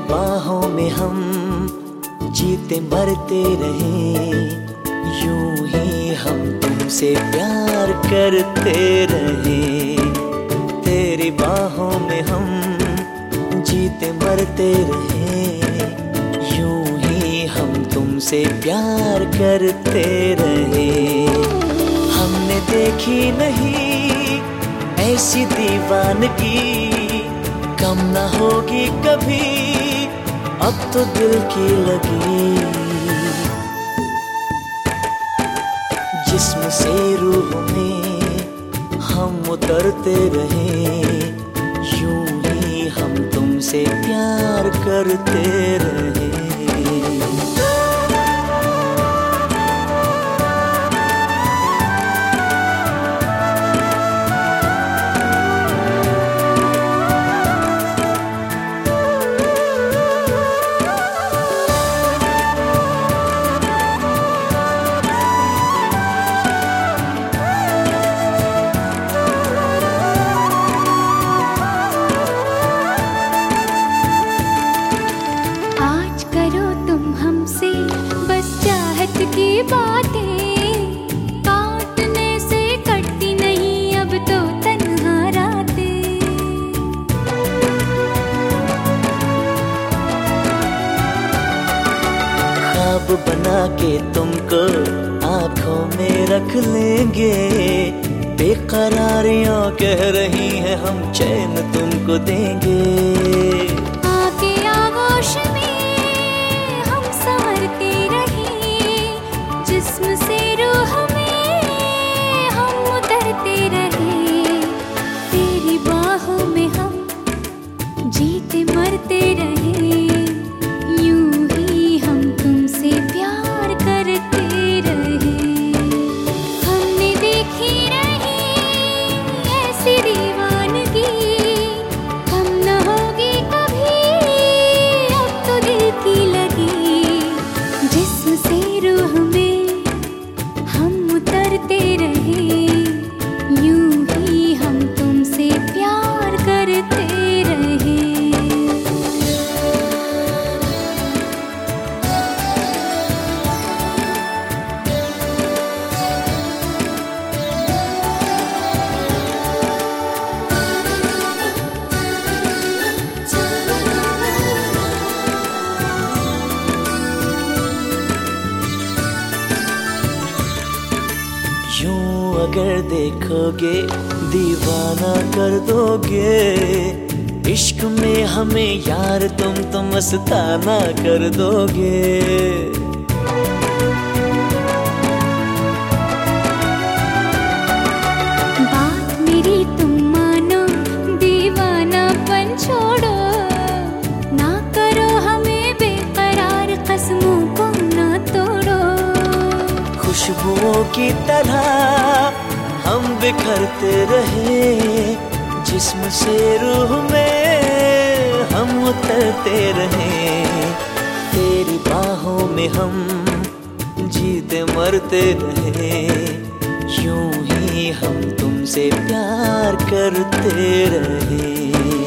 बाहों में हम जीते मरते रहे, यूं ही हम तुमसे प्यार करते रहे। तेरी बाहों में हम जीते मरते रहे, यूं ही हम तुमसे प्यार करते रहे। हमने देखी नहीं ऐसी दीवानगी, कम ना होगी कभी अब तो दिल की लगी। जिस्म से रूह में हम उतरते रहे, यूं ही हम तुमसे प्यार करते रहे। की बातें काटने से कटती नहीं अब तो तन्हा रातें। ख्वाब बना के तुमको आंखों में रख लेंगे, बेकरारियां कह रही हैं हम चैन तुमको देंगे। आके आगोश में हम संवरते जिस्म से रूह में हम उतरते रहे। तेरी बाहों में हम जीते मरते रहे, यूं ही हम तुमसे प्यार करते रहे। हमने देखी नहीं ऐसी दीवानगी, कम न होगी कभी अब तो दिल की लगी। जिस्म से रूह में उतरते रहे, यूं ही हम तुमसे प्यार करते रहे। यूं अगर देखोगे दीवाना कर दोगे, इश्क में हमें यार तुम तो मस्ताना कर दोगे। बात मेरी तुम मानो, दीवानापन छोड़ो, ना करो हमें बेकरार, कसमों को ना तोड़ो। खुशबुओं की तरह हम बिखरते रहे, जिस्म से रूह में हम उतरते रहे। तेरी बाहों में हम जीते मरते रहे, यूं ही हम तुमसे प्यार करते रहे।